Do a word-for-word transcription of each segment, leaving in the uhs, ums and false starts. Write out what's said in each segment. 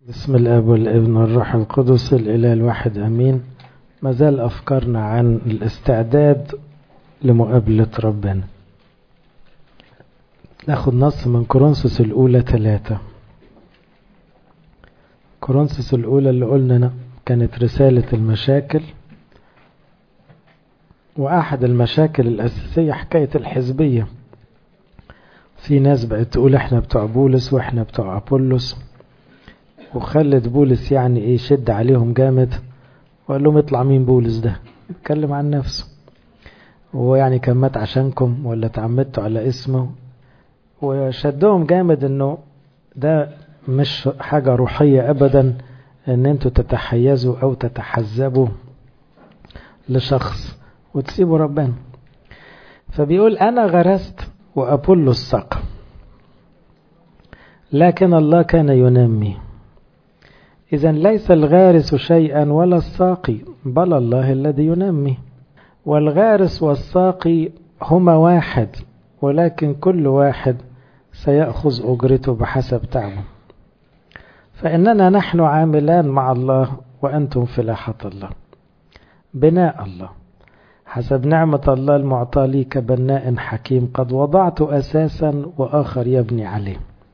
بسم الاب والابن والروح القدس الاله الواحد امين. ما زال افكارنا عن الاستعداد لمقابله ربنا. ناخد نص من كورنثوس الاولى ثلاثة. كورنثوس الاولى اللي قلنا كانت رساله المشاكل، واحد المشاكل الاساسيه حكايه الحزبيه. في ناس بقت تقول احنا بتوع بولس واحنا بتوع ابولس، وخلت بولس يعني ايه شد عليهم جامد، وقال لهم اطلع مين بولس ده، يتكلم عن نفسه، وهو يعني كان مات عشانكم ولا تعمدتوا على اسمه، وشدهم جامد انه ده مش حاجة روحية ابدا ان انتوا تتحيزوا او تتحزبوا لشخص وتسيبوا ربنا. فبيقول انا غرست وابولس سقى، لكن الله كان ينمي. إذن ليس الغارس شيئا ولا الساقي، بل الله الذي ينمي. والغارس والساقي هما واحد، ولكن كل واحد سيأخذ أجرته بحسب تعبه. فإننا نحن عاملان مع الله وأنتم فلاحة الله، بناء الله حسب نعمة الله المعطى لي كبناء حكيم، قد وضعت أساسا وآخر يبني عليه.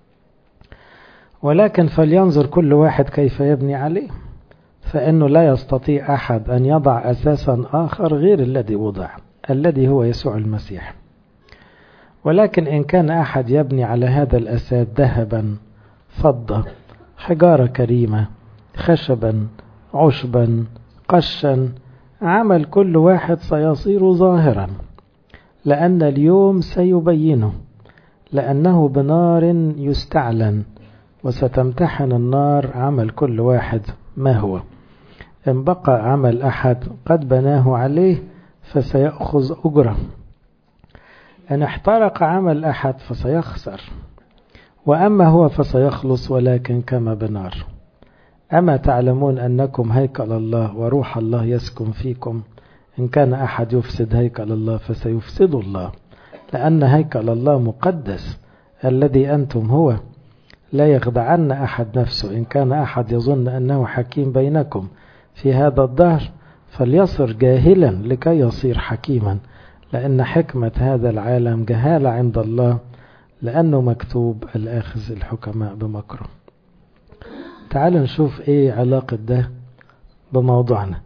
ولكن فلينظر كل واحد كيف يبني عليه، فإنه لا يستطيع أحد أن يضع أساسا آخر غير الذي وضع، الذي هو يسوع المسيح. ولكن إن كان أحد يبني على هذا الأساس ذهبا، فضة، حجارة كريمة، خشبا، عشبا، قشا، عمل كل واحد سيصير ظاهرا، لأن اليوم سيبينه، لأنه بنار يستعلن، وستمتحن النار عمل كل واحد ما هو. إن بقى عمل أحد قد بناه عليه فسيأخذ أجره، إن احترق عمل أحد فسيخسر، وأما هو فسيخلص ولكن كما بنار. أما تعلمون أنكم هيكل الله وروح الله يسكن فيكم؟ إن كان أحد يفسد هيكل الله فسيفسد الله، لأن هيكل الله مقدس الذي أنتم هو. لا يخدعن أحد نفسه، إن كان أحد يظن أنه حكيم بينكم في هذا الدهر فليصر جاهلا لكي يصير حكيما، لأن حكمة هذا العالم جهالة عند الله، لأنه مكتوب الآخذ الحكماء بمكره. تعالوا نشوف إيه علاقة ده بموضوعنا.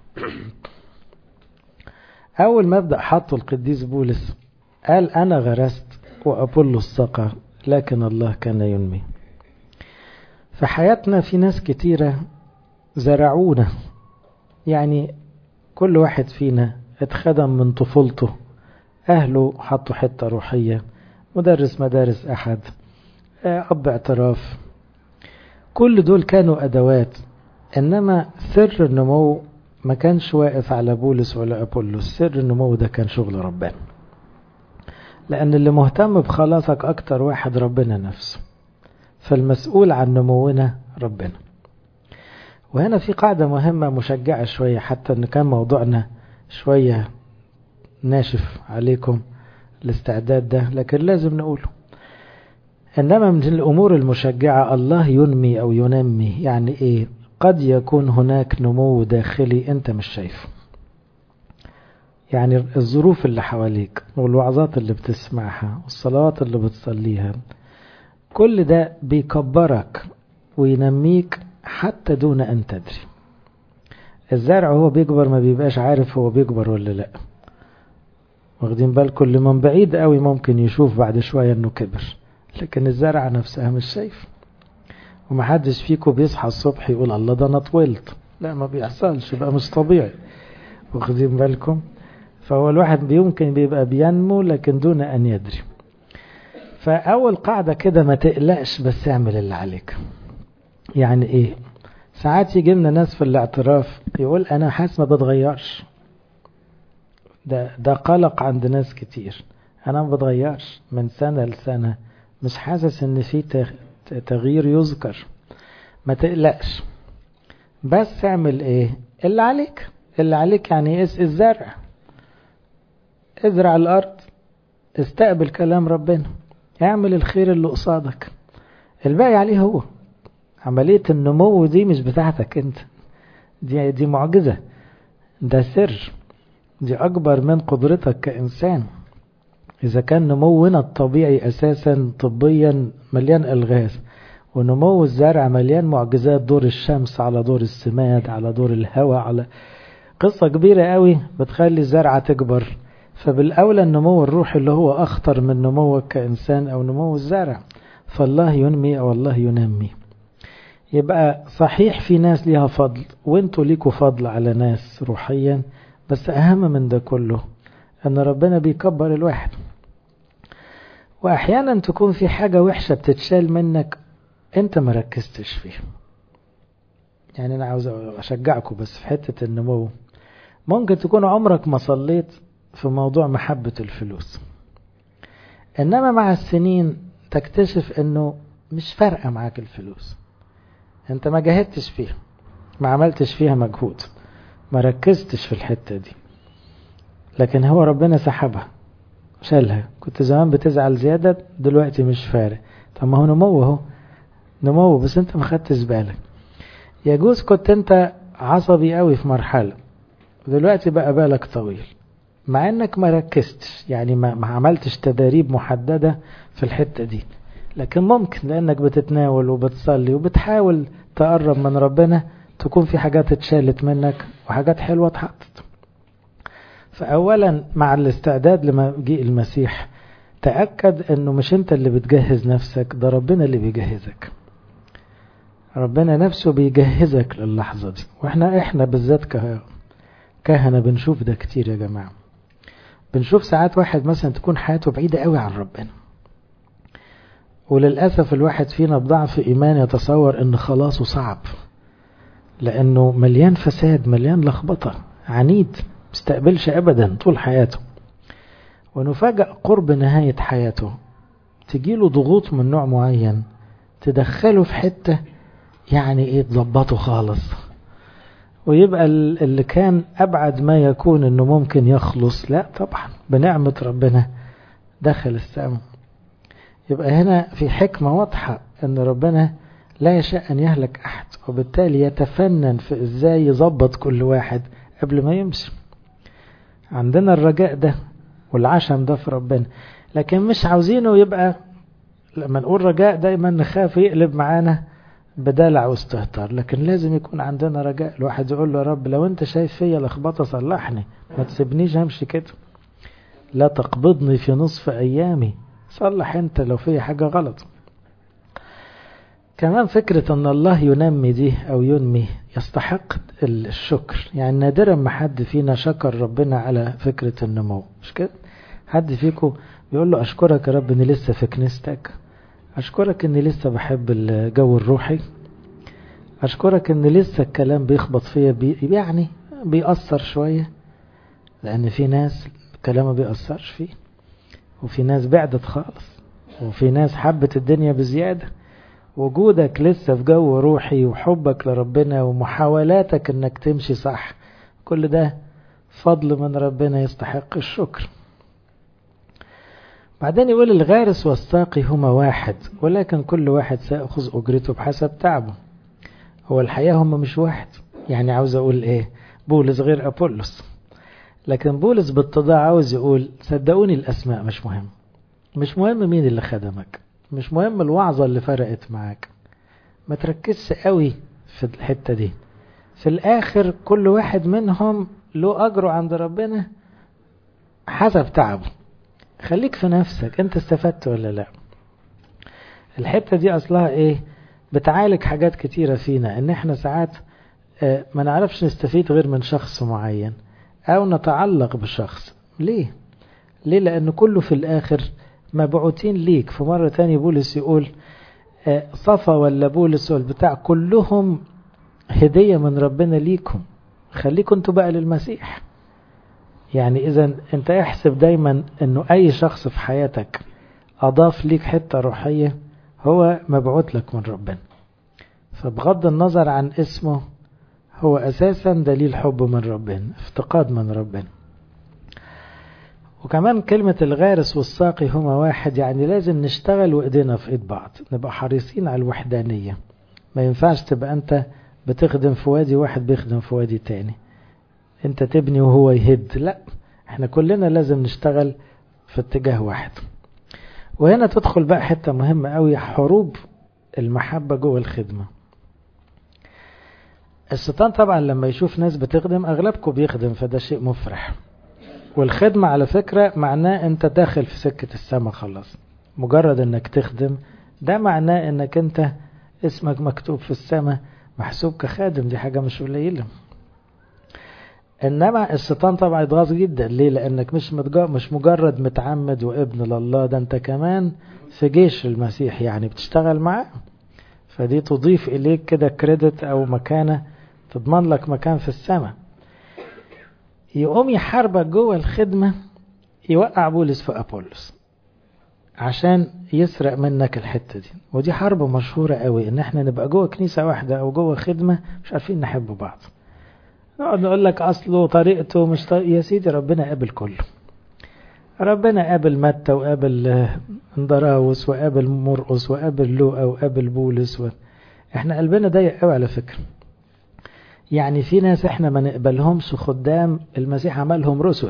أول مبدأ حطه القديس بولس، قال أنا غرست وأبولس سقى، لكن الله كان ينمي. في حياتنا في ناس كتيرة زرعونا، يعني كل واحد فينا اتخدم من طفولته، أهله حطوا حتة روحية، مدرس مدارس أحد، أب اعتراف، كل دول كانوا أدوات. إنما سر النمو ما كانش واقف على بولس ولا أبولس، سر النمو ده كان شغل ربنا، لأن اللي مهتم بخلاصك أكتر واحد ربنا نفسه، فالمسؤول عن نمونا ربنا. وهنا في قاعدة مهمة مشجعة شوية، حتى أن كان موضوعنا شوية ناشف عليكم الاستعداد ده، لكن لازم نقوله. إنما من الأمور المشجعة الله ينمي أو ينمي. يعني إيه؟ قد يكون هناك نمو داخلي أنت مش شايفه، يعني الظروف اللي حواليك والوعظات اللي بتسمعها والصلوات اللي بتصليها، كل ده بيكبرك وينميك حتى دون أن تدري. الزرع هو بيكبر ما بيبقاش عارف هو بيكبر ولا لا، واخدين بالكم؟ اللي من بعيد قوي ممكن يشوف بعد شوية انه كبر، لكن الزرع نفسها مش شايف. ومحدش فيكم بيصحى الصبح يقول الله ده انا طولت، لا ما بيحصلش، بقى مش طبيعي، واخدين بالكم؟ فهو الواحد يمكن بيبقى بينمو لكن دون أن يدري. فأول قاعدة كده، ما تقلقش بس اعمل اللي عليك. يعني إيه؟ ساعات يجي لنا ناس في الاعتراف يقول أنا حاسس ما بتغيرش، ده ده قلق عند ناس كتير، أنا ما بتغيرش من سنة لسنة، مش حاسس إن في تغيير يذكر. ما تقلقش، بس اعمل إيه؟ اللي عليك. اللي عليك يعني إيه؟ الزرع، ازرع الأرض، استقبل كلام ربنا، اعمل الخير اللي قصادك، الباقي عليه هو. عملية النمو دي مش بتاعتك انت، دي, دي معجزة، ده سر، دي أكبر من قدرتك كإنسان. إذا كان نمونا الطبيعي أساسا طبيا مليان ألغاز، ونمو الزرع مليان معجزات، دور الشمس على دور السماد على دور الهواء، على قصة كبيرة قوي بتخلي الزرعة تكبر. فبالأولى النمو الروحي اللي هو أخطر من نموك كإنسان أو نمو الزرع. فالله ينمي أو الله ينمي. يبقى صحيح في ناس ليها فضل، وانتوا ليكوا فضل على ناس روحيا، بس أهم من ده كله أن ربنا بيكبر الواحد. وأحيانا تكون في حاجة وحشة بتتشال منك انت ما ركزتش فيها. يعني أنا عاوز أشجعكم بس في حتة النمو. ممكن تكون عمرك ما صليت في موضوع محبة الفلوس، إنما مع السنين تكتشف أنه مش فارقة معاك الفلوس، أنت ما جهدتش فيها، ما عملتش فيها مجهود، ما ركزتش في الحتة دي، لكن هو ربنا سحبها شالها. كنت زمان بتزعل زيادة، دلوقتي مش فارق. طب ما هو نمو، هو نمو بس انت ما خدتش بالك. يجوز كنت انت عصبي قوي في مرحلة، دلوقتي بقى بالك طويل، مع انك ما ركزتش، يعني ما, ما عملتش تدريب محددة في الحتة دي. لكن ممكن لانك بتتناول وبتصلي وبتحاول تقرب من ربنا، تكون في حاجات اتشالت منك وحاجات حلوة اتحطت. فأولا مع الاستعداد لمجيء المسيح تأكد انه مش انت اللي بتجهز نفسك، ده ربنا اللي بيجهزك. ربنا نفسه بيجهزك للحظة دي. واحنا احنا بالذات كهنة بنشوف ده كتير يا جماعة. بنشوف ساعات واحد مثلا تكون حياته بعيدة قوي عن ربنا، وللأسف الواحد فينا بضعف إيمان يتصور ان خلاصه صعب، لأنه مليان فساد، مليان لخبطة، عنيد، مستقبلش أبدا طول حياته. ونفاجأ قرب نهاية حياته تجيله ضغوط من نوع معين تدخله في حتة يعني ايه تظبطه خالص، ويبقى اللي كان أبعد ما يكون انه ممكن يخلص، لا طبعا بنعمة ربنا دخل السماء. يبقى هنا في حكمة واضحة ان ربنا لا يشاء ان يهلك احد، وبالتالي يتفنن في ازاي يظبط كل واحد قبل ما يمشي. عندنا الرجاء ده والعشم ده في ربنا، لكن مش عاوزينه يبقى لما نقول رجاء دايما نخاف يقلب معانا بدلع واستهتار. لكن لازم يكون عندنا رجاء. الواحد يقول له يا رب لو انت شايف فيا لخبطة صلحني، ما تسيبنيش همشي كده، لا تقبضني في نصف ايامي، صلح انت لو فيا حاجة غلط. كمان فكرة ان الله ينمي دي او ينمي يستحق الشكر. يعني نادرا ما حد فينا شكر ربنا على فكرة النمو، مش كده؟ حد فيكم بيقول له اشكرك يا رب اني لسه في كنيستك، اشكرك اني لسه بحب الجو الروحي، اشكرك ان لسه الكلام بيخبط فيا بي يعني بيأثر شوية، لان في ناس الكلام ما بيأثرش فيه، وفي ناس بعدت خالص، وفي ناس حبت الدنيا بزيادة. وجودك لسه في جو روحي وحبك لربنا ومحاولاتك انك تمشي صح، كل ده فضل من ربنا يستحق الشكر. بعدين يقول الغارس والساقي هما واحد، ولكن كل واحد سيأخذ أجرته بحسب تعبه. هو الحقيقة هما مش واحد. يعني عاوز أقول إيه؟ بولس غير أبولس، لكن بولس بالتضاع عاوز يقول صدقوني الأسماء مش مهم، مش مهم مين اللي خدمك، مش مهم الوعظة اللي فرقت معاك، ما تركزش قوي في الحتة دي. في الآخر كل واحد منهم له أجره عند ربنا حسب تعبه. خليك في نفسك، انت استفدت ولا لا؟ الحتة دي أصلها إيه؟ بتعالج حاجات كتيرة فينا، إن إحنا ساعات اه ما نعرفش نستفيد غير من شخص معين أو نتعلق بشخص. ليه؟ ليه؟ لأن كله في الآخر مبعوثين ليك. في مرة تاني بولس يقول اه صفا ولا بولس والبتاع كلهم هدية من ربنا ليكم، خليكم انتوا بقى للمسيح. يعني إذا أنت احسب دايما أنه أي شخص في حياتك أضاف ليك حتة روحية هو مبعوث لك من ربنا، فبغض النظر عن اسمه هو أساسا دليل حب من ربنا، افتقاد من ربنا. وكمان كلمة الغارس والساقي هما واحد، يعني لازم نشتغل وإيدينا في إيد بعض، نبقى حريصين على الوحدانية، ما ينفعش تبقى أنت بتخدم في وادي واحد بيخدم في وادي تاني، أنت تبني وهو يهد. لا، احنا كلنا لازم نشتغل في اتجاه واحد. وهنا تدخل بقى حتة مهمة قوي، حروب المحبة جوه الخدمة. الشيطان طبعا لما يشوف ناس بتخدم، أغلبكم بيخدم، فده شيء مفرح. والخدمة على فكرة معناه أنت داخل في سكة السماء خلاص. مجرد أنك تخدم ده معناه أنك أنت اسمك مكتوب في السماء، محسوب كخادم، دي حاجة مش قليلة. إنما الشيطان طبعا يتغاظ جدا. ليه؟ لأنك مش مش مجرد متعمد وابن لله، ده أنت كمان في جيش المسيح، يعني بتشتغل معاه. فدي تضيف إليك كده كريدت أو مكانة، تضمن لك مكان في السماء. يقوم يحاربك جوه الخدمة، يوقع بولس في أبولس عشان يسرق منك الحتة دي. ودي حرب مشهورة قوي، ان احنا نبقى جوه كنيسة واحدة او جوه خدمة مش عارفين نحب بعض، نقعد نقول لك اصله طريقته مش طريق. يا سيدي ربنا قابل كله، ربنا قابل متى وقابل اندراوس وقابل مرقس وقابل لوقا وقابل بولس و... احنا قلبنا ضيق قوي على فكرة. يعني في ناس احنا ما نقبلهمش خدام المسيح عملهم رسل،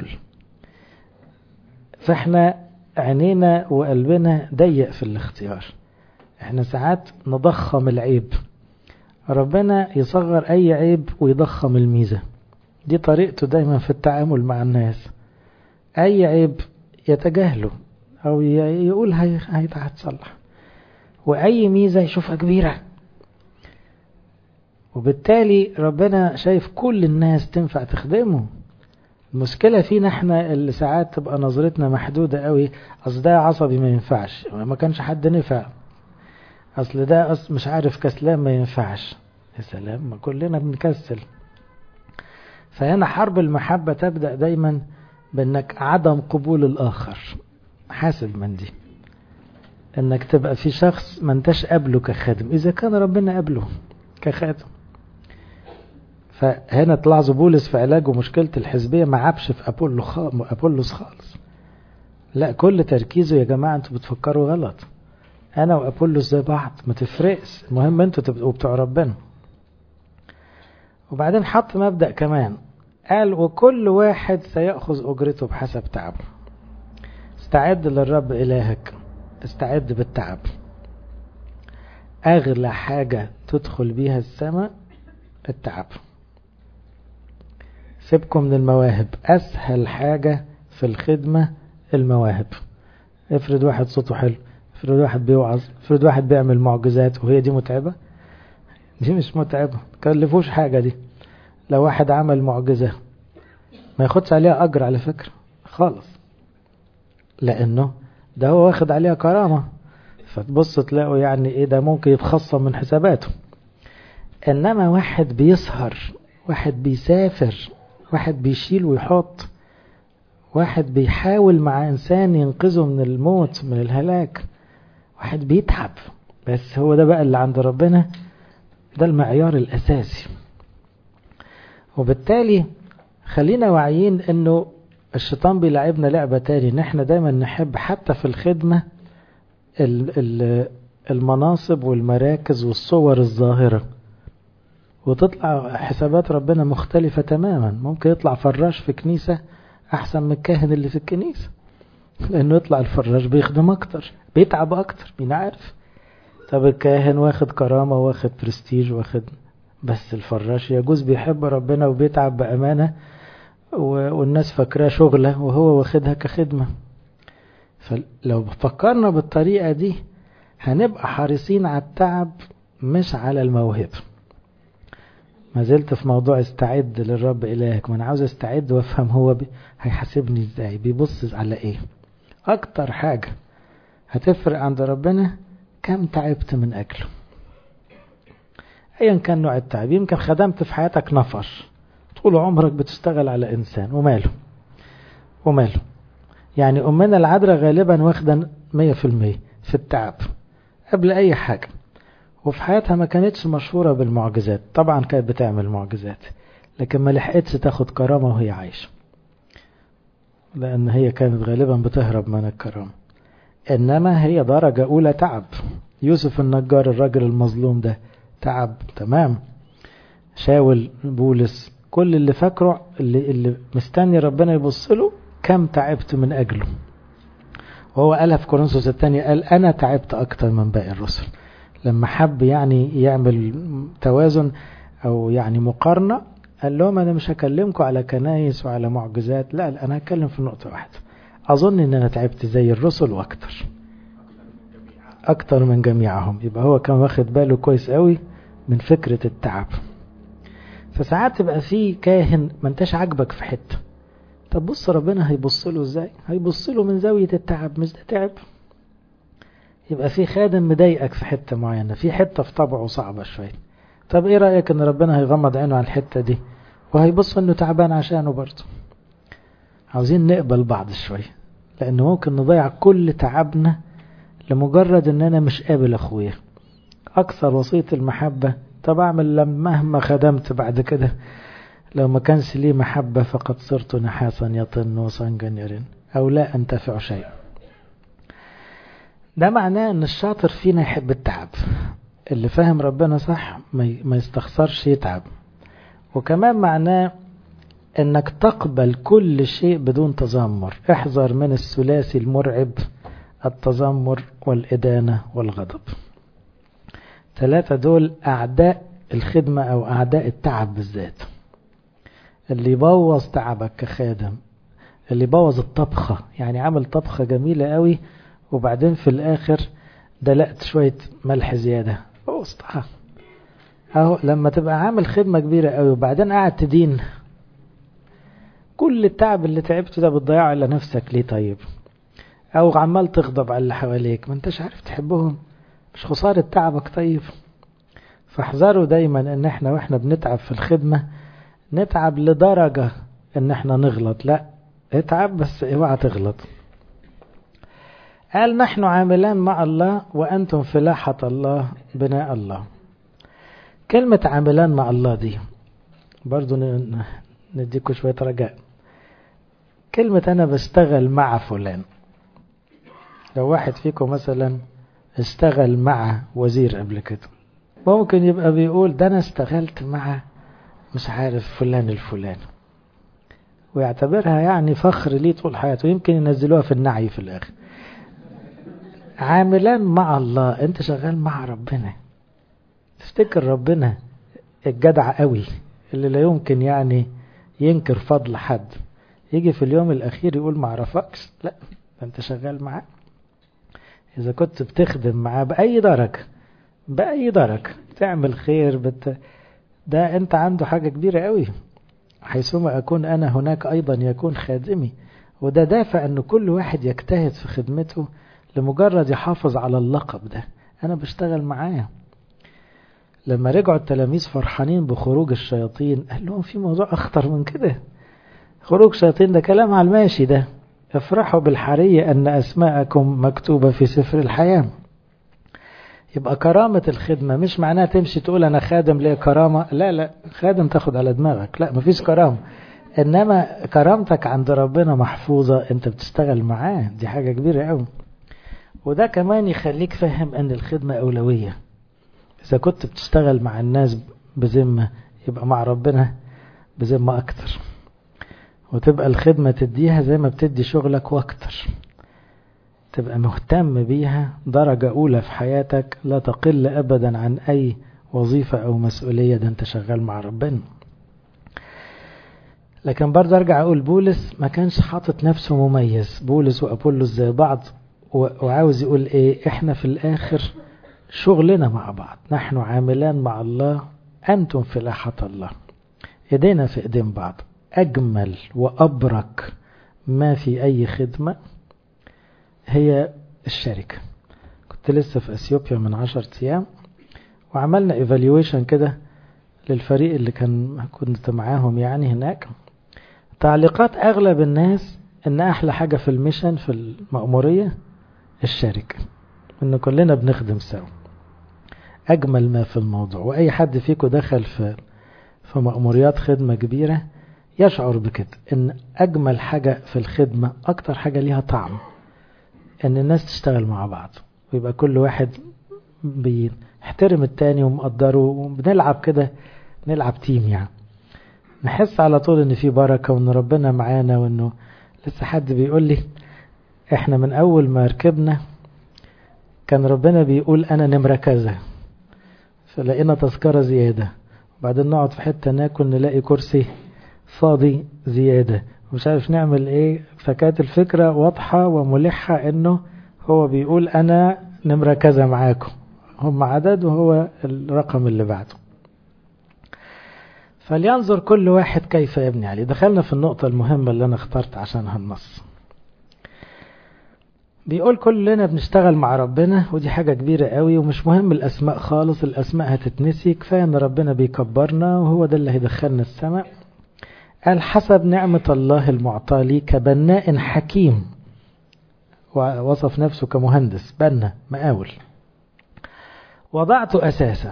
فاحنا عينينا وقلبنا ضيق في الاختيار. احنا ساعات نضخم العيب، ربنا يصغر اي عيب ويضخم الميزة. دي طريقته دايما في التعامل مع الناس. اي عيب يتجاهله او يقول هيتصلح، واي ميزة يشوفها كبيرة. وبالتالي ربنا شايف كل الناس تنفع تخدمه. المشكلة فينا احنا اللي ساعات تبقى نظرتنا محدودة قوي. اصل ده عصبي ما ينفعش، ما كانش حد نفع. اصل ده أصل مش عارف كسلان ما ينفعش. يا سلام، ما كلنا بنكسل. فهنا حرب المحبة تبدأ دايما بانك عدم قبول الاخر. حاسب من دي، انك تبقى في شخص ما انتش قابله كخادم اذا كان ربنا قابله كخادم. فهنا تلاحظوا بولس في علاجه مشكلة الحزبية ما عابش في أبولو أبولوس خالص. لا، كل تركيزه يا جماعة انتوا بتفكروا غلط، أنا وأبولوس زي بعض ما تفرقش، المهم انتوا تبقوا بتوع ربنا. وبعدين حط مبدأ كمان، قال وكل واحد سيأخذ أجرته بحسب تعبه. استعد للرب إلهك، استعد بالتعب. أغلى حاجة تدخل بيها السماء التعب. سيبكم من المواهب، أسهل حاجة في الخدمة المواهب. افرض واحد صوته حلو، افرض واحد بيوعظ، افرض واحد بيعمل معجزات، وهي دي متعبة؟ دي مش متعبة، كلفوش حاجة دي. لو واحد عمل معجزة ما ياخدش عليها أجر على فكرة خالص، لأنه ده هو واخد عليها كرامة، فتبص تلاقوا يعني ايه ده ممكن يتخصم من حساباته. إنما واحد بيسهر، واحد بيسافر، واحد بيشيل ويحط، واحد بيحاول مع إنسان ينقذه من الموت من الهلاك، واحد بيتعب، بس هو ده بقى اللي عند ربنا، ده المعيار الأساسي. وبالتالي خلينا واعيين انه الشيطان بيلعبنا لعبة تاني، ان احنا دايما نحب حتى في الخدمة المناصب والمراكز والصور الظاهرة، وتطلع حسابات ربنا مختلفة تماما. ممكن يطلع فراش في كنيسة أحسن من الكاهن اللي في الكنيسة، لأنه يطلع الفراش بيخدم أكتر، بيتعب أكتر، مين عارف. طب الكاهن واخد كرامة واخد برستيج واخد، بس الفراش يجوز بيحب ربنا وبيتعب بأمانة، والناس فاكراه شغلة وهو واخدها كخدمة. فلو فكرنا بالطريقة دي هنبقى حريصين على التعب مش على الموهبة. ما زلت في موضوع استعد للرب إلهك، ما أنا عاوز استعد وافهم هو بي... هيحاسبني ازاي، بيبص على ايه. اكتر حاجة هتفرق عند ربنا كم تعبت من اجله، ايا كان نوع التعب. يمكن خدمت في حياتك نفر، طول عمرك بتشتغل على انسان، وماله وماله. يعني امنا العذراء غالبا واخدة مية في المية في التعب قبل اي حاجة، وفي حياتها ما كانتش مشهورة بالمعجزات. طبعا كانت بتعمل معجزات لكن ما لحقتش تاخد كرامة وهي عايشة، لأن هي كانت غالبا بتهرب من الكرامة. إنما هي درجة أولى تعب. يوسف النجار الرجل المظلوم ده تعب تمام. شاول بولس كل اللي فاكره اللي, اللي مستني ربنا يبص له كم تعبت من أجله. وهو قالها في كورنثوس الثانية، قال أنا تعبت أكتر من باقي الرسل. لما حب يعني يعمل توازن أو يعني مقارنة، قال لهم أنا مش هكلمكم على كنايس وعلى معجزات، لا, لا أنا هكلم في نقطة واحدة، أظن أن أنا تعبت زي الرسل وأكتر أكتر من جميعهم. يبقى هو كان واخد باله كويس قوي من فكرة التعب. فساعات تبقى فيه كاهن ما انتش عاجبك في حتة، طب بص ربنا هيبص له ازاي؟ هيبص له من زاوية التعب، مش ده تعب. يبقى في خادم مضايقك في حتة معينة، في حتة في طبعه صعبة شوية، طب ايه رأيك ان ربنا هيغمض عينه على الحتة دي وهيبص انه تعبان عشانه برضه. عاوزين نقبل بعض شوية، لانه ممكن نضيع كل تعبنا لمجرد ان انا مش قابل اخويا. اكثر وصية المحبة، طب اعمل مهما خدمت بعد كده لو ما كانش لي محبة فقد صرت نحاسا يطن وصنجا يرن او لا انتفع شيء. ده معناه ان الشاطر فينا يحب التعب، اللي فاهم ربنا صح ما يستخسرش يتعب. وكمان معناه انك تقبل كل شيء بدون تذمر. احذر من الثلاثي المرعب، التذمر والإدانة والغضب. ثلاثة دول أعداء الخدمة أو أعداء التعب بالذات. اللي يبوظ تعبك كخادم، اللي يبوظ الطبخة، يعني عمل طبخة جميلة قوي وبعدين في الآخر دلقت شوية ملح زيادة، بوظتها. أهو لما تبقى عامل خدمة كبيرة قوي وبعدين قاعد تدين، كل التعب اللي تعبته ده بتضيعه على نفسك ليه؟ طيب او عمال تغضب على اللي حواليك، ما انتش عارف تحبهم، مش خسارة تعبك؟ طيب فاحذروا دايما ان احنا واحنا بنتعب في الخدمة نتعب لدرجة ان احنا نغلط، لا اتعب بس اوعى تغلط. قال نحن عاملان مع الله وانتم فلاحة الله بناء الله. كلمة عاملان مع الله دي برضو نديكوا شوية رجاء. كلمة انا بشتغل مع فلان، لو واحد فيكم مثلا اشتغل مع وزير قبل كده، ممكن يبقى بيقول ده انا اشتغلت مع مش عارف فلان الفلان، ويعتبرها يعني فخر ليه طول حياته، يمكن ينزلوها في النعي في الاخر. عاملان مع الله، انت شغال مع ربنا. تفتكر ربنا الجدع قوي اللي لا يمكن يعني ينكر فضل حد، يجي في اليوم الاخير يقول ما عرفكش؟ لا، انت شغال معاه. إذا كنت بتخدم معاه بأي درجة بأي درجة تعمل خير بت... ده أنت عنده حاجة كبيرة قوي. حيثما أكون أنا هناك أيضا يكون خادمي. وده دافع أن كل واحد يجتهد في خدمته لمجرد يحافظ على اللقب ده، أنا بشتغل معاه. لما رجعوا التلاميذ فرحانين بخروج الشياطين، قال لهم في موضوع أخطر من كده. خروج الشياطين ده كلام على الماشي، ده افرحوا بالحرية أن أسماءكم مكتوبة في سفر الحياة. يبقى كرامة الخدمة مش معناها تمشي تقول أنا خادم ليه كرامة، لا لا، خادم تاخد على دماغك، لا مفيش كرامة. إنما كرامتك عند ربنا محفوظة، أنت بتشتغل معاه، دي حاجة كبيرة قوي. وده كمان يخليك فهم أن الخدمة أولوية. إذا كنت بتشتغل مع الناس بذمة، يبقى مع ربنا بذمة أكتر، وتبقى الخدمة تديها زي ما بتدي شغلك واكتر، تبقى مهتم بيها درجة أولى في حياتك، لا تقل أبدا عن أي وظيفة أو مسؤولية، ده أنت شغال مع ربنا. لكن برضه أرجع أقول بولس ما كانش حاطط نفسه مميز، بولس وأبولس زي بعض، وعاوز يقول إيه؟ إحنا في الآخر شغلنا مع بعض، نحن عاملان مع الله أنتم فلاحة الله، إيدينا في إيدين بعض. أجمل وأبرك ما في أي خدمة هي الشركة. كنت لسه في أثيوبيا من عشرة أيام، وعملنا ايفاليويشن كده للفريق اللي كان كنت معاهم يعني هناك. تعليقات أغلب الناس إن أحلى حاجة في الميشن في المأمورية الشركة، إن كلنا بنخدم سوا، أجمل ما في الموضوع. وأي حد فيكم دخل في في مأموريات خدمة كبيرة يشعر بكده، إن أجمل حاجة في الخدمة، أكتر حاجة ليها طعم، إن الناس تشتغل مع بعض، ويبقى كل واحد احترم التاني ومقدره، وبنلعب كده، نلعب تيم يعني، نحس على طول ان في بركة وان ربنا معانا. وانه لسه حد بيقول لي احنا من اول ما ركبنا كان ربنا بيقول انا نمرة كذا، فلقينا تذكرة زيادة، وبعدين نقعد في حتة ناكل نلاقي كرسي فاضي زيادة، ومش عارف نعمل ايه. فكانت الفكرة واضحة وملحة انه هو بيقول انا نمرة كذا معاكم، هم عدد وهو الرقم اللي بعده. فلينظر كل واحد كيف يبني عليه. دخلنا في النقطة المهمة اللي انا اخترت عشانها النص. بيقول كلنا بنشتغل مع ربنا، ودي حاجة كبيرة قوي، ومش مهم الأسماء خالص، الأسماء هتتنسي، كفاية أن ربنا بيكبرنا وهو ده اللي هيدخلنا السماء. قال حسب نعمة الله المعطى لي كبناء حكيم، ووصف نفسه كمهندس بنا مقاول. وضعت أساسا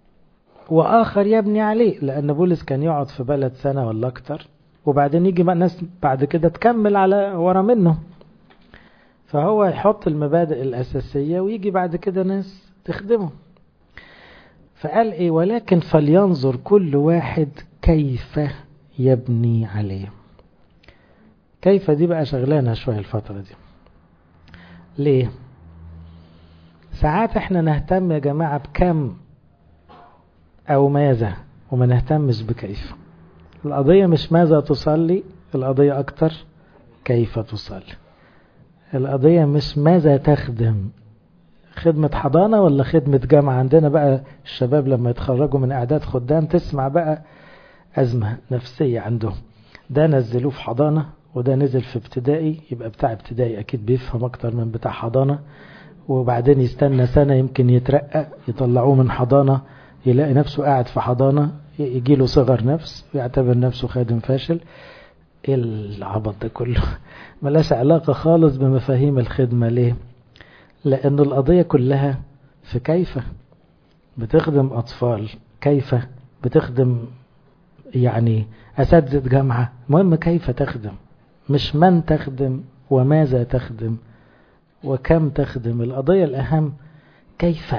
وآخر يبني عليه، لأن بولس كان يقعد في بلد سنة ولا أكتر، وبعدين يجي ناس بعد كده تكمل على ورا منه، فهو يحط المبادئ الأساسية ويجي بعد كده ناس تخدمه. فقال إيه؟ ولكن فلينظر كل واحد كيف يبني عليه. كيف دي بقى شغلانة شوية الفترة دي. ليه؟ ساعات احنا نهتم يا جماعة بكم أو ماذا، وما نهتمش بكيف. القضية مش ماذا تصلي، القضية أكتر كيف تصلي. القضية مش ماذا تخدم، خدمة حضانة ولا خدمة جامعة. عندنا بقى الشباب لما يتخرجوا من إعداد خدام تسمع بقى أزمة نفسية عندهم، ده نزلوه في حضانة وده نزل في ابتدائي، يبقى بتاع ابتدائي أكيد بيفهم أكتر من بتاع حضانة، وبعدين يستنى سنة يمكن يترقى، يطلعوه من حضانة يلاقي نفسه قاعد في حضانة، يجيله صغر نفس ويعتبر نفسه خادم فاشل. ايه العبط ده كله؟ ملاش علاقة خالص بمفاهيم الخدمة. ليه؟ لأن القضية كلها في كيف بتخدم أطفال، كيف بتخدم يعني أساتذة جامعة. مهم كيف تخدم، مش من تخدم وماذا تخدم وكم تخدم. القضية الأهم كيف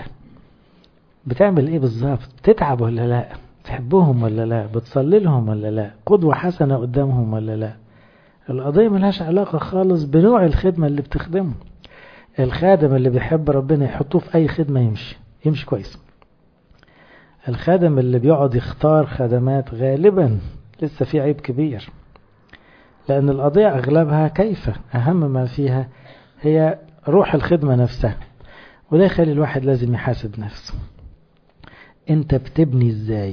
بتعمل ايه بالظبط، بتتعب ولا لا، تحبهم ولا لا، بتصلي لهم ولا لا، قدوة حسنة قدامهم ولا لا. القضية ملهاش علاقة خالص بنوع الخدمة اللي بتخدمه. الخادم اللي بيحب ربنا يحطوه في أي خدمة يمشي يمشي كويس. الخادم اللي بيقعد يختار خدمات غالبا لسه في عيب كبير، لأن القضية أغلبها كيف، أهم ما فيها هي روح الخدمة نفسها. وده يخلي الواحد لازم يحاسب نفسه، انت بتبني ازاي؟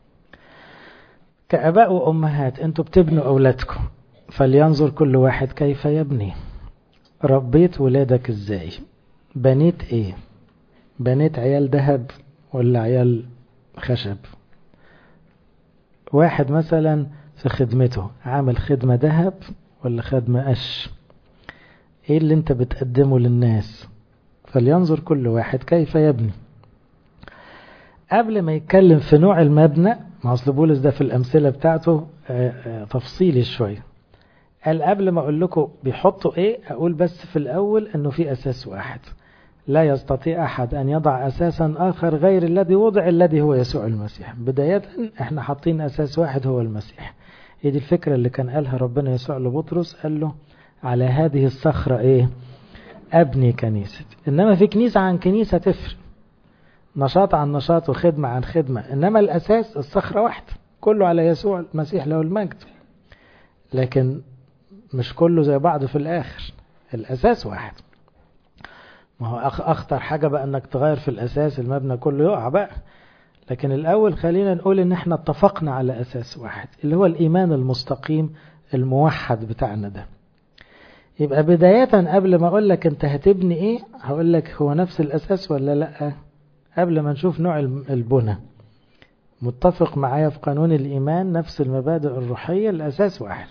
كأباء وأمهات انتوا بتبنوا أولادكم، فلينظر كل واحد كيف يبني. ربيت ولادك ازاي؟ بنيت ايه؟ بنيت عيال ذهب ولا عيال خشب؟ واحد مثلا في خدمته عامل خدمة ذهب ولا خدمة قش؟ ايه اللي انت بتقدمه للناس؟ فلينظر كل واحد كيف يبني. قبل ما يتكلم في نوع المبنى، ما اصل بولس ده في الأمثلة بتاعته تفصيلي شوية، قال قبل ما اقول لكم بيحطوا ايه اقول بس في الأول انه في أساس واحد، لا يستطيع أحد أن يضع أساسا آخر غير الذي وضع، الذي هو يسوع المسيح. بداية احنا حاطين أساس واحد هو المسيح. هي دي الفكرة اللي كان قالها ربنا يسوع لبطرس، قال له على هذه الصخرة ايه؟ أبني كنيسة. إنما في كنيسة عن كنيسة تفرق، نشاط عن نشاط وخدمة عن خدمة، إنما الأساس الصخرة واحدة، كله على يسوع المسيح له المجد. لكن مش كله زي بعض في الآخر، الأساس واحد. ما هو أخطر حاجة بقى أنك تغير في الأساس، المبنى كله يقع بقى. لكن الأول خلينا نقول إن احنا اتفقنا على أساس واحد اللي هو الإيمان المستقيم الموحد بتاعنا ده. يبقى بداية قبل ما أقول لك أنت هتبني إيه هقول لك هو نفس الأساس ولا لأ. قبل ما نشوف نوع البنى متفق معايا في قانون الإيمان، نفس المبادئ الروحية، الأساس واحد.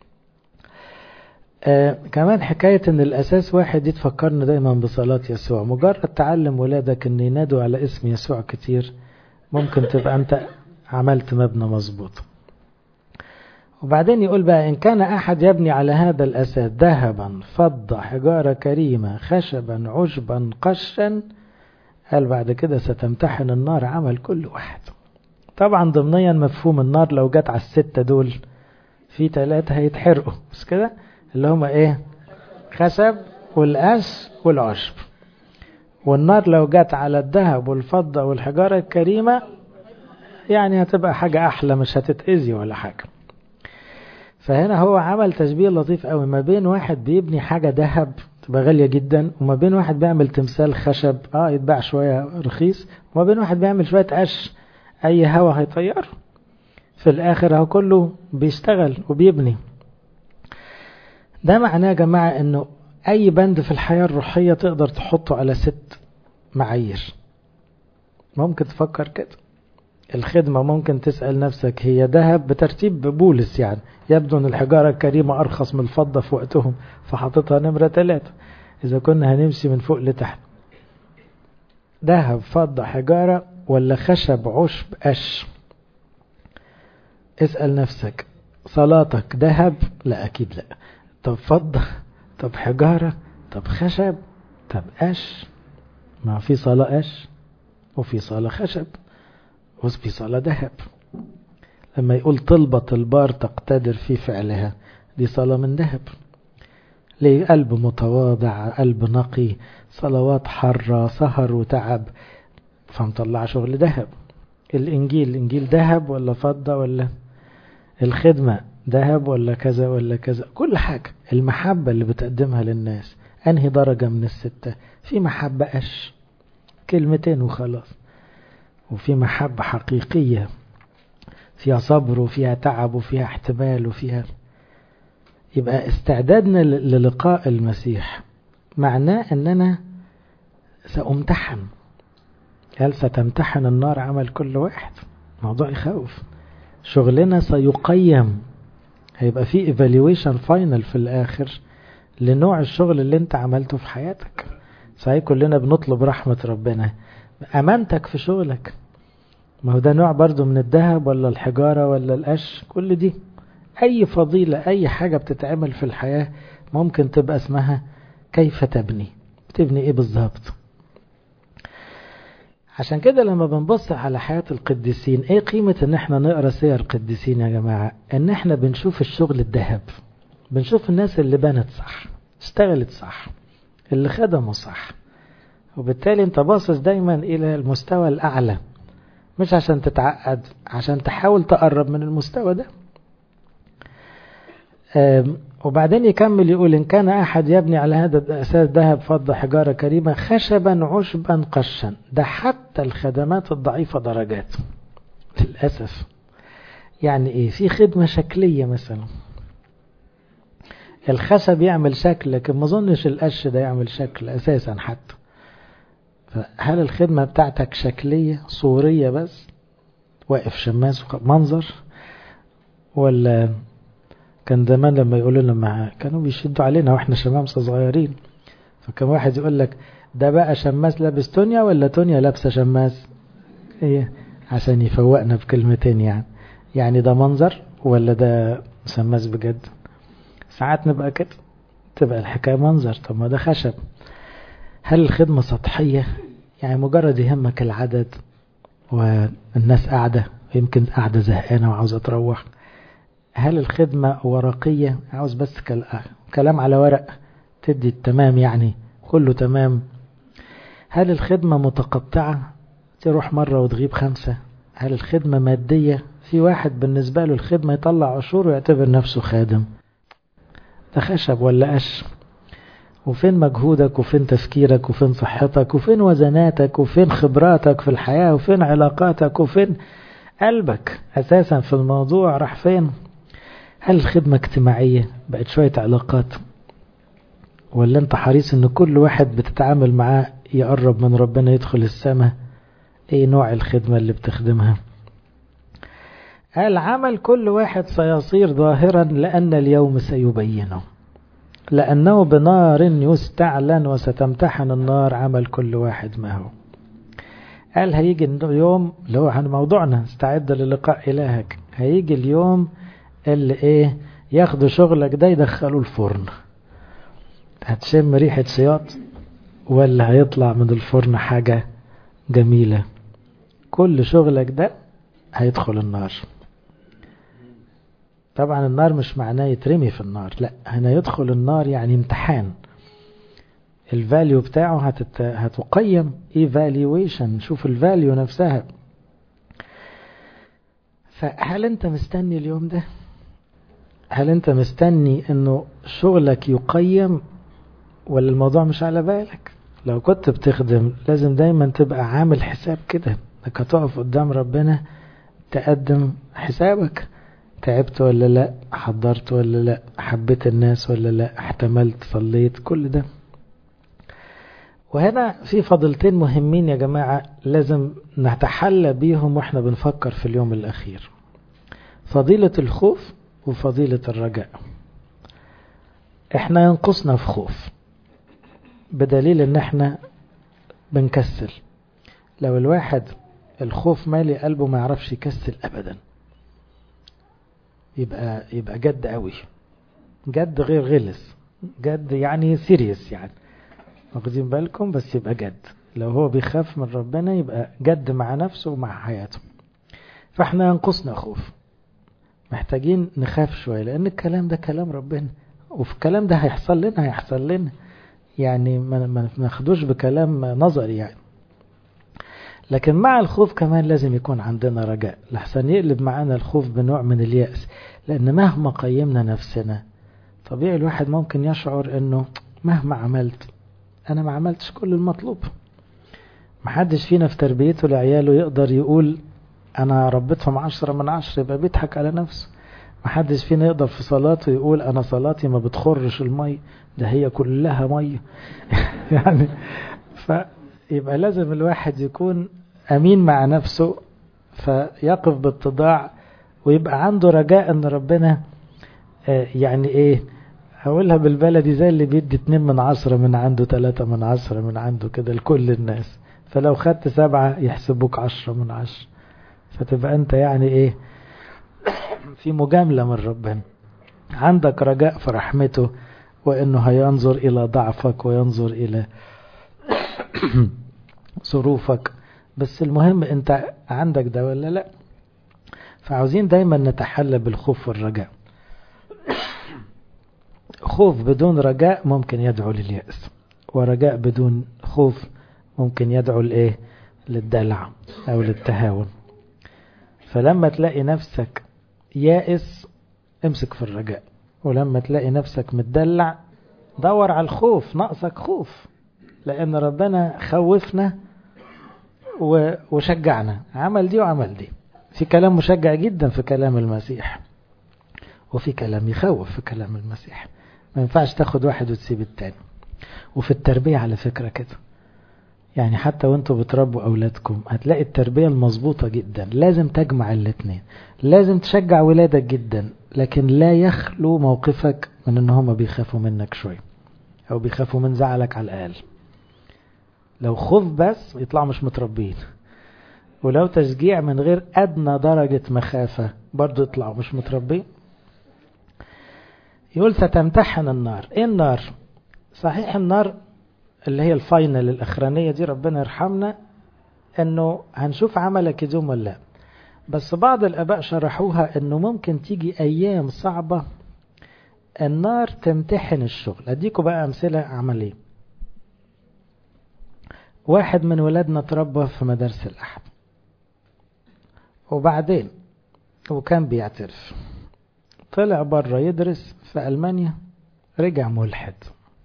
آه كمان حكاية ان الاساس واحد دي تفكرنا دايما بصلاة يسوع. مجرد تعلم ولادك ان ينادوا على اسم يسوع كتير ممكن تبقى انت عملت مبنى مظبوط. وبعدين يقول بقى ان كان احد يبني على هذا الاساس ذهبا فضة حجارة كريمة خشبا عشبا قشا قال بعد كده ستمتحن النار عمل كل واحد. طبعا ضمنيا مفهوم النار لو جت على الستة دول في ثلاثة هيتحرقوا بس كده، اللي هما ايه؟ خشب والقش والعشب. والنار لو جت على الذهب والفضة والحجارة الكريمة يعني هتبقى حاجة أحلى، مش هتتأذي ولا حاجة. فهنا هو عمل تشبيه لطيف قوي ما بين واحد بيبني حاجة ذهب تبقى غالية جدا، وما بين واحد بيعمل تمثال خشب اه يتباع شوية رخيص، وما بين واحد بيعمل شوية قش أي هوا هيطير. في الآخر هو كله بيشتغل وبيبني. ده معناه يا جماعة انه اي بند في الحياة الروحية تقدر تحطه على ست معايير. ممكن تفكر كده. الخدمة ممكن تسأل نفسك هي ذهب بترتيب بولس، يعني يبدو ان الحجارة الكريمة ارخص من الفضة في وقتهم فحطتها نمرة ثلاثة. اذا كنا هنمشي من فوق لتحت، ذهب فضة حجارة ولا خشب عشب قش؟ اسأل نفسك. صلاتك ذهب؟ لا اكيد لا. طب فضة؟ طب حجارة؟ طب خشب؟ طب قش؟ ما في صلاة قش وفي صلاة خشب وفي صلاة ذهب. لما يقول طلبة البار تقتدر في فعلها، دي صلاة من ذهب. ليه؟ قلب متواضع، قلب نقي، صلوات حرة، سهر وتعب، فمطلع شغل ذهب. الإنجيل الإنجيل ذهب ولا فضة؟ ولا الخدمة ذهب ولا كذا ولا كذا؟ كل حاجة. المحبة اللي بتقدمها للناس أنهي درجة من الستة؟ في محبة قش كلمتين وخلاص، وفي محبة حقيقية فيها صبر وفيها تعب وفيها احتمال وفيها. يبقى استعدادنا للقاء المسيح معناه أننا سأمتحن. قال ستمتحن النار عمل كل واحد. موضوع يخوف. شغلنا سيقيم، هيبقى في evaluation final في الآخر لنوع الشغل اللي انت عملته في حياتك. صحيح كلنا بنطلب رحمة ربنا، أمانتك في شغلك، ما هو ده نوع برضو من الذهب ولا الحجارة ولا القش؟ كل دي أي فضيلة، أي حاجة بتتعمل في الحياة ممكن تبقى اسمها كيف تبني. بتبني ايه بالظبط؟ عشان كده لما بنبص على حياة القديسين، ايه قيمة ان احنا نقرأ سير القديسين يا جماعة؟ ان احنا بنشوف الشغل الذهب، بنشوف الناس اللي بنت صح، اشتغلت صح، اللي خدموا صح. وبالتالي انت باصص دايما الى المستوى الاعلى، مش عشان تتعقد، عشان تحاول تقرب من المستوى ده. وبعدين يكمل يقول إن كان أحد يبني على هذا الأساس ذهب فضة حجارة كريمة خشبا عشبا قشا، ده حتى الخدمات الضعيفة درجات للأسف. يعني إيه؟ في خدمة شكلية مثلا الخشب يعمل شكل، لكن ما ظنش القش ده يعمل شكل أساسا حتى. هل الخدمة بتاعتك شكلية صورية بس واقف شماس منظر؟ ولا كان زمان لما يقولوا لما كانوا بيشدوا علينا واحنا شمامسة صغيرين، فكان واحد يقول لك ده بقى شماس لابس تونيا ولا تونيا لابسة شماس؟ ايه عشان يفوقنا بكلمتين يعني. يعني ده منظر ولا ده شماس بجد؟ ساعات نبقى كده، تبقى الحكاية منظر، طب ما ده خشب. هل الخدمة سطحية؟ يعني مجرد يهمك العدد والناس قاعدة، يمكن قاعدة زهقانة وعاوزة تروح. هل الخدمة ورقية؟ عاوز بس كلام على ورق تدي التمام، يعني كله تمام. هل الخدمة متقطعة؟ تروح مرة وتغيب خمسة. هل الخدمة مادية؟ في واحد بالنسبة له الخدمة يطلع عشور ويعتبر نفسه خادم. ده خشب ولا قش؟ وفين مجهودك وفين تفكيرك وفين صحتك وفين وزناتك وفين خبراتك في الحياة وفين علاقاتك وفين قلبك أساسا في الموضوع راح فين؟ هل الخدمة اجتماعية بقت شوية علاقات، ولا انت حريص ان كل واحد بتتعامل معاه يقرب من ربنا يدخل السماء؟ ايه نوع الخدمة اللي بتخدمها؟ العمل كل واحد سيصير ظاهرا لأن اليوم سيبينه، لأنه بنار يستعلن وستمتحن النار عمل كل واحد ما هو. قال هيجي اليوم اللي هو عن موضوعنا استعد للقاء إلهك، هيجي اليوم اللي ايه ياخدوا شغلك ده يدخلوا الفرن. هتشم ريحة سياط ولا هيطلع من الفرن حاجة جميلة، كل شغلك ده هيدخل النار. طبعا النار مش معناه يترمي في النار، لا، هنا يدخل النار يعني امتحان، الفاليو بتاعه هتت... هتقيم evaluation، شوف الفاليو نفسها. فهل انت مستني اليوم ده؟ هل انت مستني انه شغلك يقيم، ولا الموضوع مش على بالك؟ لو كنت بتخدم لازم دايما تبقى عامل حساب كده، انك هتقف قدام ربنا تقدم حسابك، تعبت ولا لا، حضرت ولا لا، حبيت الناس ولا لا، احتملت، صليت، كل ده. وهنا في فضلتين مهمين يا جماعة لازم نتحلى بيهم واحنا بنفكر في اليوم الأخير، فضيلة الخوف وفضيلة الرجاء. احنا ينقصنا في خوف بدليل ان احنا بنكسل. لو الواحد الخوف مالي قلبه ما يعرفش يكسل ابدا، يبقى يبقى جد قوي، جد غير غلس، جد يعني سيريس، يعني واخدين بالكم، بس يبقى جد. لو هو بيخاف من ربنا يبقى جد مع نفسه ومع حياته. فاحنا ينقصنا خوف، محتاجين نخاف شوية، لان الكلام ده كلام ربنا، وفي الكلام ده هيحصل لنا هيحصل لنا يعني ما ناخدوش بكلام نظري يعني. لكن مع الخوف كمان لازم يكون عندنا رجاء، لحسن يقلب معانا الخوف بنوع من اليأس، لأن مهما قيمنا نفسنا طبيعي الواحد ممكن يشعر أنه مهما عملت أنا ما عملتش كل المطلوب. محدش فينا في تربيته لعياله يقدر يقول أنا ربيتهم عشرة من عشرة، يبقى بيضحك على نفسه. محدش فينا يقدر في صلاته يقول أنا صلاتي ما بتخرش المي، ده هي كلها مي يعني. فيبقى لازم الواحد يكون أمين مع نفسه، فيقف باتضاع ويبقى عنده رجاء أن ربنا يعني إيه، هقولها بالبلدي، زي اللي بيدي اتنين من عشرة من عنده، تلاتة من عشرة من عنده كده لكل الناس. فلو خدت سبعة يحسبوك عشرة من عشرة، فتبقى أنت يعني إيه في مجاملة من ربنا. عندك رجاء في رحمته، وأنه هينظر إلى ضعفك وينظر إلى ظروفك، بس المهم أنت عندك ده ولا لا. فعاوزين دايما نتحلى بالخوف والرجاء. خوف بدون رجاء ممكن يدعو لليأس، ورجاء بدون خوف ممكن يدعو لإيه، للدلع أو للتهاون. فلما تلاقي نفسك يائس امسك في الرجاء، ولما تلاقي نفسك متدلع دور على الخوف، ناقصك خوف، لأن ربنا خوفنا وشجعنا، عمل دي وعمل دي. في كلام مشجع جدا في كلام المسيح، وفي كلام يخوف في كلام المسيح، ما ينفعش تاخد واحد وتسيب التاني. وفي التربية على فكرة كده، يعني حتى وانتوا بتربوا أولادكم هتلاقي التربية المظبوطة جدا لازم تجمع الاثنين. لازم تشجع ولادك جدا، لكن لا يخلو موقفك من ان هم بيخافوا منك شوي او بيخافوا من زعلك على الأقل. لو خوف بس يطلعوا مش متربين، ولو تشجيع من غير أدنى درجة مخافة برضو يطلعوا مش متربين. يقول ستمتحن النار. ايه النار؟ صحيح النار اللي هي الفاينل الأخرانية دي ربنا يرحمنا انه هنشوف عملك يدوم ولا لا، بس بعض الآباء شرحوها انه ممكن تيجي ايام صعبة النار تمتحن الشغل. اديكوا بقى امثلة عملية. واحد من ولادنا تربى في مدارس الأحد، وبعدين وكان بيعترف طلع بره يدرس في ألمانيا، رجع ملحد.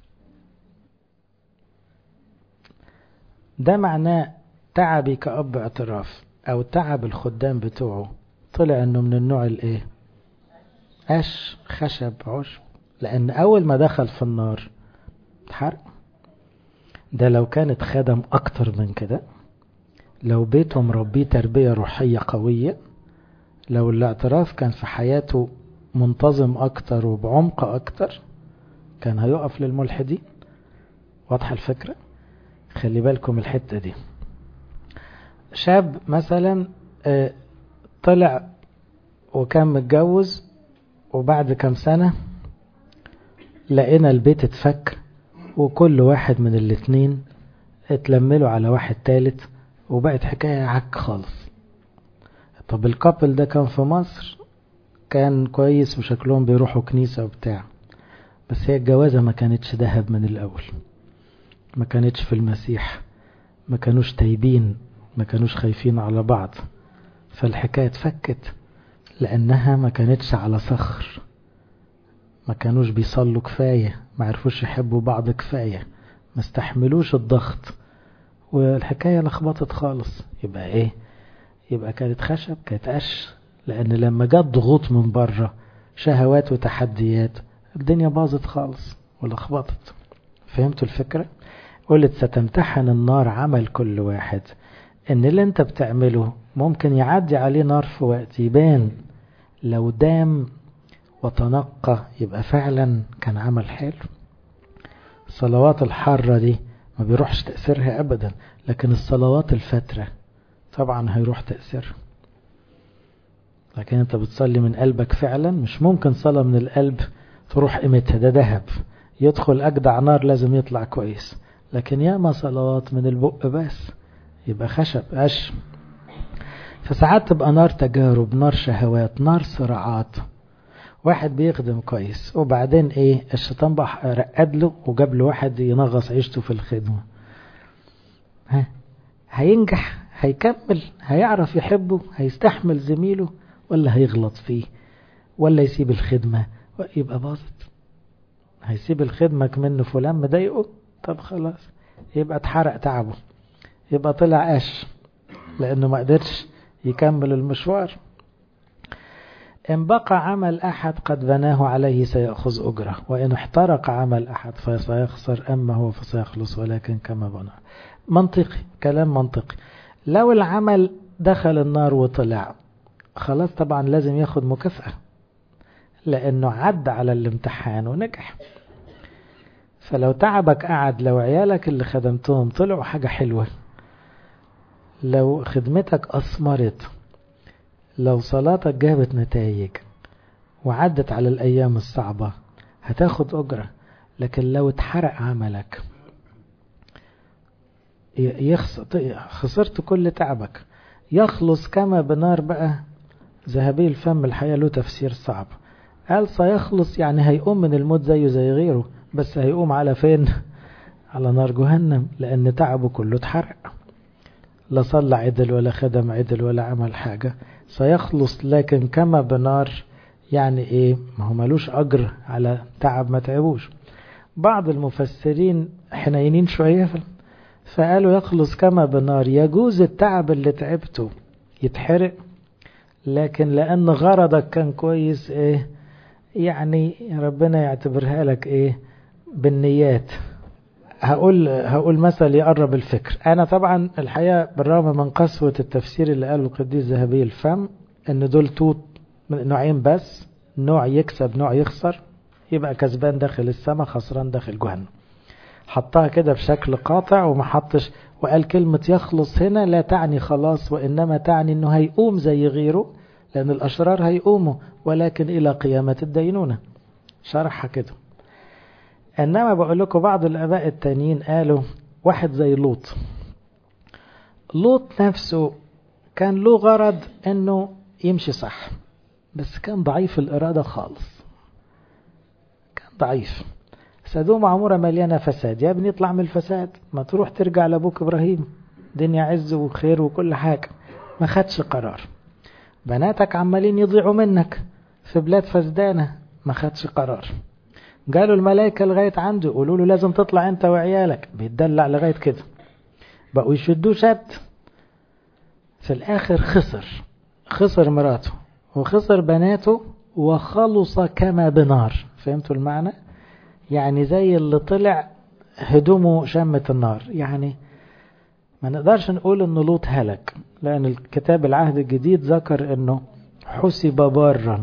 ده معناه تعبي كأب اعتراف او تعب الخدام بتوعه طلع انه من النوع الايه، قش خشب عشب، لان اول ما دخل في النار اتحرق. ده لو كانت خدم اكتر من كده، لو بيته مربيه تربية روحية قوية، لو الاعتراف كان في حياته منتظم اكتر وبعمق اكتر، كان هيقف للملحدين. واضحة الفكرة؟ خلي بالكم الحتة دي. شاب مثلا طلع وكان متجوز، وبعد كم سنة لقينا البيت اتفك، وكل واحد من الاتنين اتلملوا على واحد تالت وبقت حكاية عك خالص. طب الكابل ده كان في مصر كان كويس وشكلهم بيروحوا كنيسة وبتاع، بس هي الجوازة ما كانتش ذهب من الأول، ما كانتش في المسيح، ما كانوش تايبين، ما كانوش خايفين على بعض، فالحكاية اتفكت لأنها ما كانتش على صخر، ما كانوش بيصلوا كفاية، ما عرفوش يحبوا بعض كفاية، ما استحملوش الضغط، والحكاية لخبطت خالص. يبقى ايه؟ يبقى كانت خشب، كانت قش، لأن لما جت ضغوط من بره، شهوات وتحديات، الدنيا باظت خالص ولخبطت. فهمتوا الفكرة؟ قلت ستمتحن النار عمل كل واحد، ان اللي انت بتعمله ممكن يعدي عليه نار في وقت، يبان لو دام وتنقى يبقى فعلا كان عمل حلو. الصلوات الحارة دي ما بيروحش تأثيرها أبدا، لكن الصلوات الفترة طبعا هيروح تأثيرها. لكن انت بتصلي من قلبك فعلا، مش ممكن صلاة من القلب تروح قيمتها، ده ذهب يدخل أجدع نار لازم يطلع كويس. لكن ياما صلوات من البق بس يبقى خشب قش. فساعات تبقى نار تجارب، نار شهوات، نار صراعات، واحد بيخدم كويس وبعدين ايه الشيطان بقى رقد له وجاب له واحد ينغص عيشته في الخدمة. ها هينجح؟ هيكمل؟ هيعرف يحبه؟ هيستحمل زميله؟ ولا هيغلط فيه؟ ولا يسيب الخدمة؟ يبقى باظت. هيسيب الخدمة منه فلان مضايقه، طب خلاص يبقى اتحرق تعبه، يبقى طلع قش لانه ما قدرش يكمل المشوار. إن بقى عمل أحد قد بناه عليه سيأخذ أجره، وإن احترق عمل أحد فسيخسر، أما هو فسيخلص ولكن كما بنى. منطقي، كلام منطقي. لو العمل دخل النار وطلع خلاص طبعا لازم ياخد مكافأة، لأنه عد على الامتحان ونجح. فلو تعبك قعد، لو عيالك اللي خدمتهم طلعوا حاجة حلوة، لو خدمتك أثمرت، لو صلاتك جابت نتائج وعدت على الأيام الصعبة، هتاخد أجرة. لكن لو اتحرق عملك يخسر، خسرت كل تعبك. يخلص كما بنار بقى، ذهبي الفم الحقيقة له تفسير صعب. قال سيخلص يعني هيقوم من الموت زيه زي غيره، بس هيقوم على فين؟ على نار جهنم، لأن تعبه كله اتحرق، لا صلى عدل ولا خدم عدل ولا عمل حاجة. سيخلص لكن كما بنار، يعني ايه؟ ما هو ملوش أجر على تعب ما تعبوش. بعض المفسرين حنينين شوية فقالوا يخلص كما بنار، يجوز التعب اللي تعبته يتحرق، لكن لأن غرضك كان كويس، ايه يعني ربنا يعتبرها لك ايه بالنيات. هقول هقول مثل يقرب الفكر. انا طبعا الحقيقه بالرغم من قسوه التفسير اللي قاله القديس ذهبي الفم ان دول توت من نوعين بس، نوع يكسب نوع يخسر، يبقى كسبان داخل السماء خسران داخل جهنم. حطها كده بشكل قاطع وما حطش، وقال كلمه يخلص هنا لا تعني خلاص، وانما تعني انه هيقوم زي غيره، لان الاشرار هيقوموا ولكن الى قيامه الدينونه. شرحها كده. انما بقول لكم بعض الاباء التانيين قالوا واحد زي لوط. لوط نفسه كان له غرض انه يمشي صح، بس كان ضعيف الارادة خالص، كان ضعيف. سدوم عمورة مليانة فساد، يا ابني اطلع من الفساد، ما تروح ترجع لابوك ابراهيم، دنيا عز وخير وكل حاجة. ما خدش قرار. بناتك عمالين يضيعوا منك في بلاد فسدانة، ما خدش قرار. قالوا الملائكة لغاية عنده يقولوا له لازم تطلع انت وعيالك، بيتدلع لغاية كده، بقوا يشدوه شد. في الاخر خسر، خسر مراته وخسر بناته وخلص كما بنار. فهمتوا المعنى؟ يعني زي اللي طلع هدومه شمة النار. يعني ما نقدرش نقول ان لوط هلك، لان الكتاب العهد الجديد ذكر انه حسب بارا.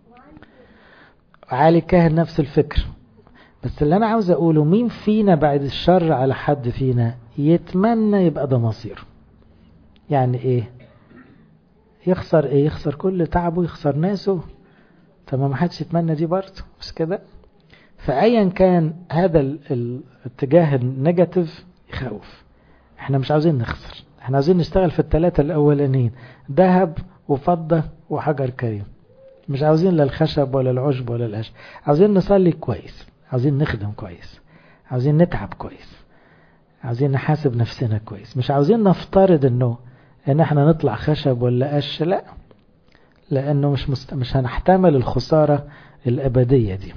عالي كاهن نفس الفكر. بس اللي انا عاوز اقوله، مين فينا بعد الشر على حد فينا يتمنى يبقى ده مصيره؟ يعني ايه يخسر؟ ايه يخسر؟ كل تعبه، يخسر ناسه. طب ما حدش يتمنى دي برضه، بس كده. فايا كان هذا الاتجاه النيجاتيف يخوف. احنا مش عاوزين نخسر، احنا عاوزين نشتغل في الثلاثة الأولانيين، ذهب وفضة وحجر كريم. مش عاوزين لا الخشب ولا العشب ولا القش. عاوزين نصلي كويس، عاوزين نخدم كويس، عاوزين نتعب كويس، عاوزين نحاسب نفسنا كويس. مش عاوزين نفترض انه ان احنا نطلع خشب ولا قش، لا، لانه مش مست... مش هنحتمل الخسارة الابدية دي.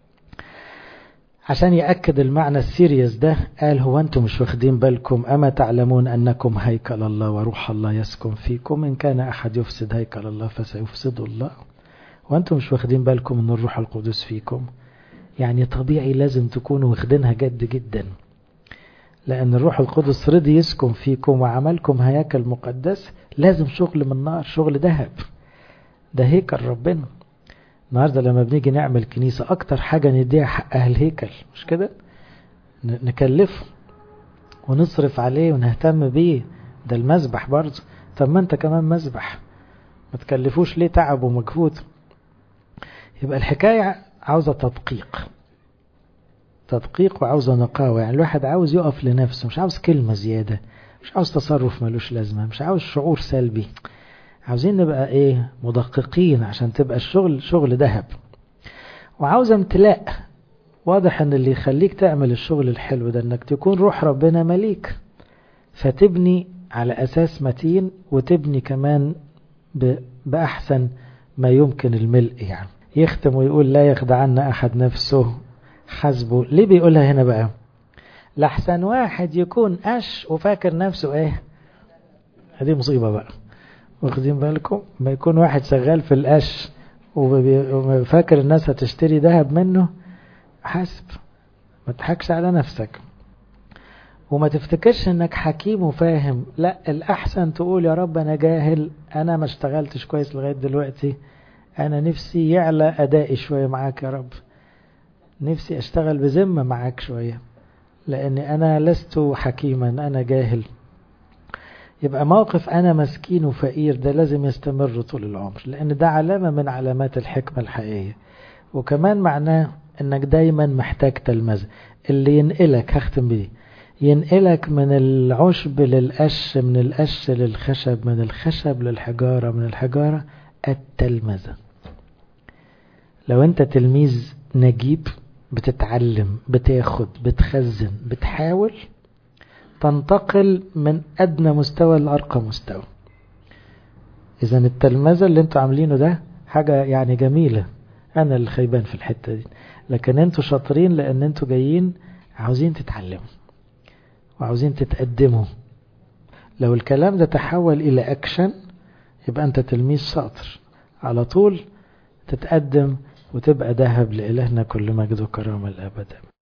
عشان يأكد المعنى السيريس ده قال هو أنتم مش واخدين بالكم أما تعلمون أنكم هيكل الله وروح الله يسكن فيكم، إن كان أحد يفسد هيكل الله فسيفسد الله. وأنتم مش واخدين بالكم أن الروح القدس فيكم. يعني طبيعي لازم تكونوا واخدينها جد جدا، لأن الروح القدس رضي يسكن فيكم وعملكم هيكل مقدس. لازم شغل من نار، شغل ذهب، ده هيكل ربنا. النهاردة لما بنيجي نعمل كنيسة أكتر حاجة نديها حقها الهيكل، مش كده؟ نكلفه ونصرف عليه ونهتم بيه. ده المذبح برضه. طب ما انت كمان مذبح، ما تكلفوش ليه تعب ومجهود؟ يبقى الحكاية عاوزة تدقيق تدقيق وعاوزة نقاوة. يعني الواحد عاوز يقف لنفسه، مش عاوز كلمة زيادة، مش عاوز تصرف ملوش لازمة، مش عاوز شعور سلبي. عاوزين نبقى ايه؟ مدققين عشان تبقى الشغل شغل ذهب. وعاوز امتلاء. واضح ان اللي يخليك تعمل الشغل الحلو ده انك تكون روح ربنا مليك، فتبني على اساس متين، وتبني كمان باحسن ما يمكن الملء. يعني يختم ويقول لا يخدعن احد نفسه حسبه. ليه بيقولها هنا بقى؟ لحسن واحد يكون قش وفاكر نفسه ايه؟ هذه مصيبة بقى. واخدين بالكم؟ ما يكون واحد شغال في القش وفاكر الناس هتشتري ذهب منه، حاسب، ما تضحكش على نفسك، وما تفتكرش انك حكيم وفاهم. لا، الاحسن تقول يا رب انا جاهل، انا ما اشتغلتش كويس لغاية دلوقتي، انا نفسي يعلى ادائي شوية معاك يا رب، نفسي اشتغل بذمة معاك شوية، لاني انا لست حكيما، انا جاهل. يبقى موقف أنا مسكين وفقير ده لازم يستمر طول العمر، لأن ده علامة من علامات الحكمة الحقيقية. وكمان معناه أنك دايما محتاج تلمذة. اللي ينقلك، هختم بيه، ينقلك من العشب للقش، من القش للخشب، من الخشب للحجارة، من الحجارة التلمذة. لو أنت تلميذ نجيب بتتعلم، بتاخد، بتخزن، بتحاول، تنتقل من أدنى مستوى لأرقى مستوى. إذن التلمذة اللي انتوا عاملينه ده حاجة يعني جميلة. أنا اللي خيبان في الحتة دي، لكن انتوا شاطرين لأن انتوا جايين عاوزين تتعلموا وعاوزين تتقدموا. لو الكلام ده تحول إلى أكشن يبقى أنت تلميذ شاطر، على طول تتقدم وتبقى ذهب. لإلهنا كل مجد وكرامة الأبد.